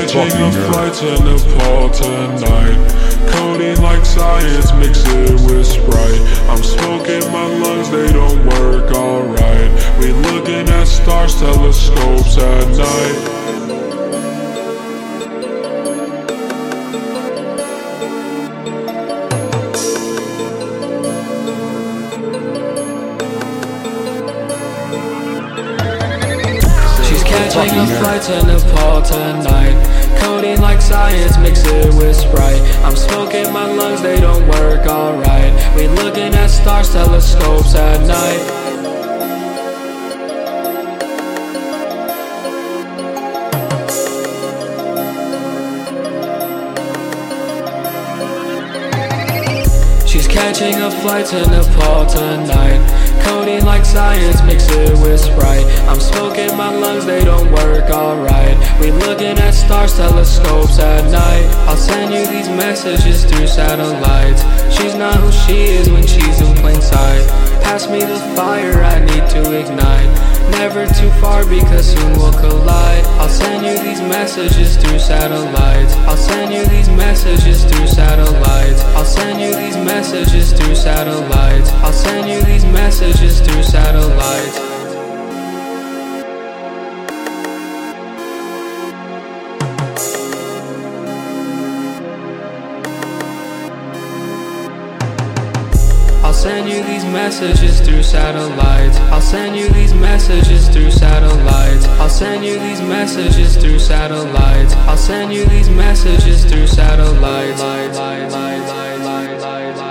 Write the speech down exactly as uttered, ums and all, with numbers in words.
catching a flight to Nepal tonight. Coding like science, mix it with Sprite. I'm smoking my lungs, they don't work alright. We looking at stars, telescopes at night. Catching a flight to Nepal tonight. Coding like science, mix it with Sprite. I'm smoking my lungs, they don't work alright. We looking at stars, telescopes at night. She's catching a flight to Nepal tonight. Coding like science, mix it with Sprite. I'm smoking my lungs, they don't work alright. We looking at stars, telescopes at night. I'll send you these messages through satellites. She's not who she is when she's in plain sight. Pass me the fire, I need to ignite. Never too far because soon we'll collide. I'll send you these messages through satellites. I'll send you these messages through satellites. I'll send you these messages through satellites. I'll send you these messages through satellites. I'll send you these messages through satellites. I'll send you these messages through satellites. I'll send you these messages through satellites. I'll send you these messages through satellites.